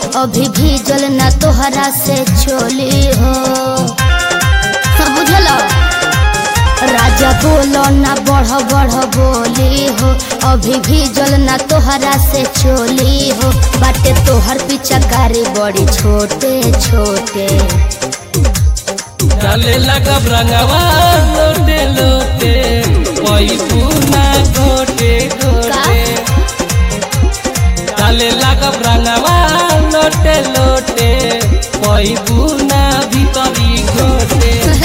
अभी भी जलना तोहरा से चोली हो। बुझल राजा बोलो ना बढ़ बढ़ बोली हो, अभी भी जलना तोहरा से चोली हो। बाटे तोहर पिचकारी बड़ी छोटे छोटे, डाले लगब रंगवा लोटे लोटे, कोई पूना गोटे गोटे। डाले लगब रंगवा लोटे लोटे, कोई पूना भीतरी गोटे।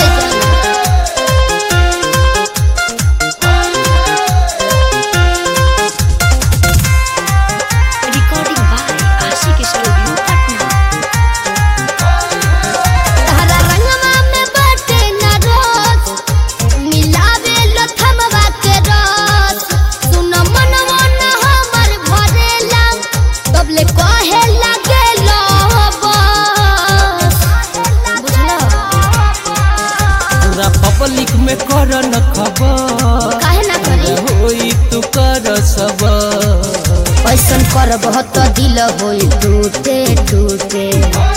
पब्लिक में कर न खबर, काहे ना करी होई तू कर सब। ऐसन कर बहुत दिल होई टूटे टूटे।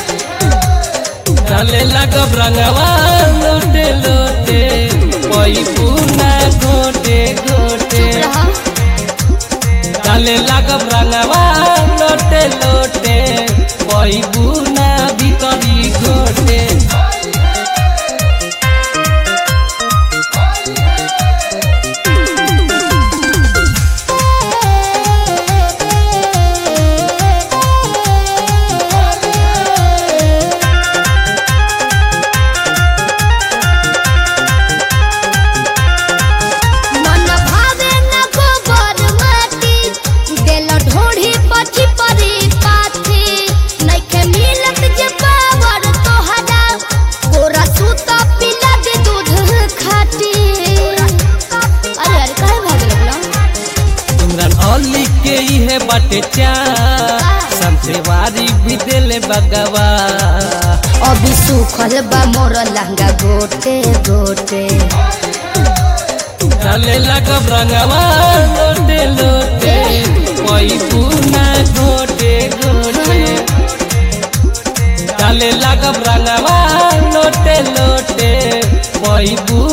डाले लगब रंगवा लोटे लोटे, कोई पूना गोटे गोटे। डाले लगब रंगवा लोटे लोटे, कोई पूना भीतरी गोटे। अली के इहे बाटे चार, संतेवारी भी देले बगवा। अभी सुखल बा मोर लहंगा गोटे गोटे। डाले लगब रंगवा लोटे लोटे, कोई पूना गोटे गोटे। डाले लगब रंगवा लोटे लोटे, कोई